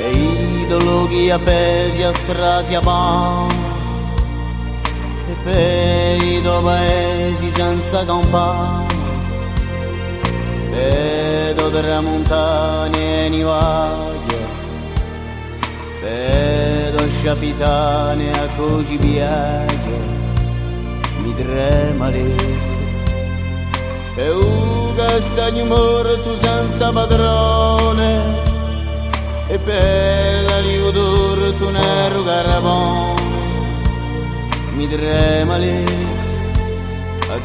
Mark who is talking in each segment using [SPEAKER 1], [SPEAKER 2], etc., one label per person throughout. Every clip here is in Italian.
[SPEAKER 1] e idologhi appesi a strati a ban, e per i due paesi senza campane, vedo tra montagne e nivaglie, vedo sciapitane a coci piaglie, mi trema l'esse, e un castagno morto senza padrone, e per la liudor tu nero carabone, mi trema l'esse, a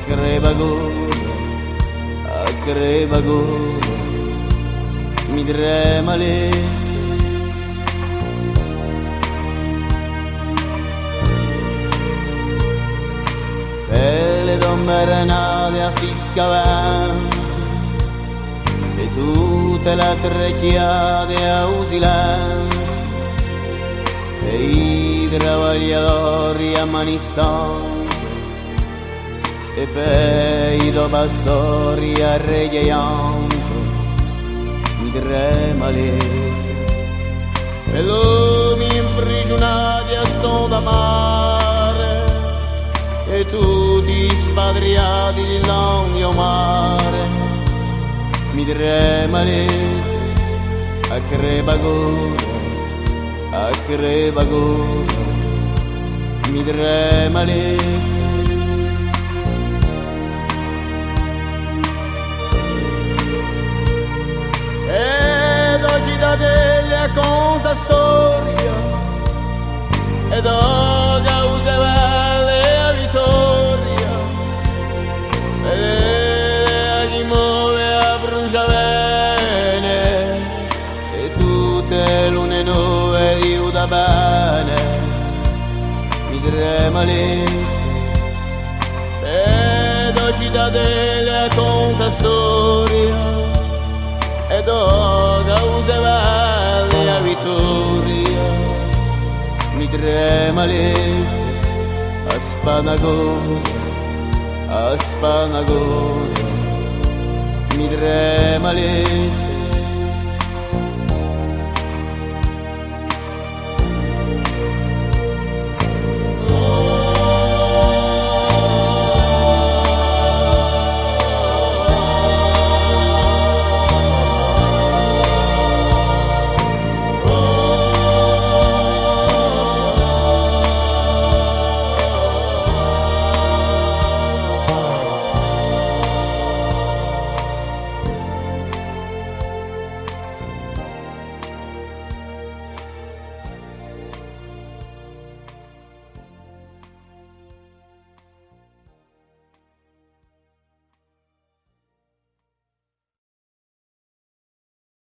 [SPEAKER 1] crepagone, mi trema l'esse. E le donne renate a fiscavante e tutte le trecchiate a silenzio e i travagliatori a mani stanche e per i due pastori a regghiando mi trema l'esse e l'uomo imprigionati a sto da mare e tutti spatriati di lungo mare, mi trema l'esse, a crepagone, mi trema l'esse. Ed oggi da delle conta storia, ed oggi causa vittoria e chi muove a bruciavene e tutte lune nuove di uda bene mi trema l'esse ed oggi da delle conta storia ed o causa valle a vittoria mi trema l'esse a Spanagone, mi trema l'esse.